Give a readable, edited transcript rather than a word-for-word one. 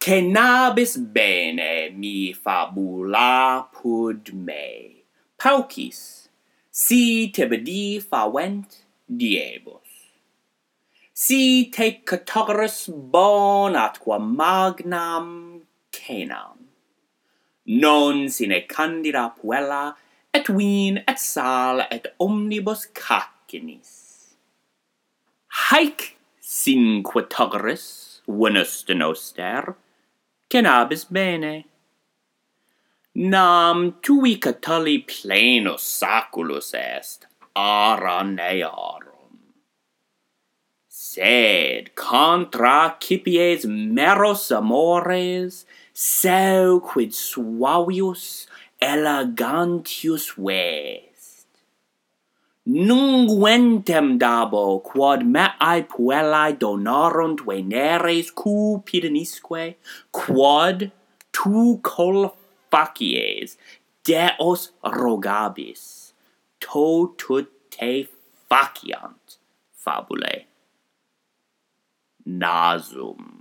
Que nabis bene mi fabula pud me, paucis, si tibidi favent diebus. Si te catarus bon atqua magnam cenam, non sine candida puella, et vin, et sal, et omnibus cacinis. Haec cinquetaris venus de noster, cenabis bene. Nam tui catali plenus saculus est, ara nearum. Sed contra cipies meros amores, seu quid suavius elegantius vest. Nunguentem dabo quod meae puellae donarunt Veneres cupidinisque, quod tu col facies Deos rogabis, totud te faciant fabulae. Nasum.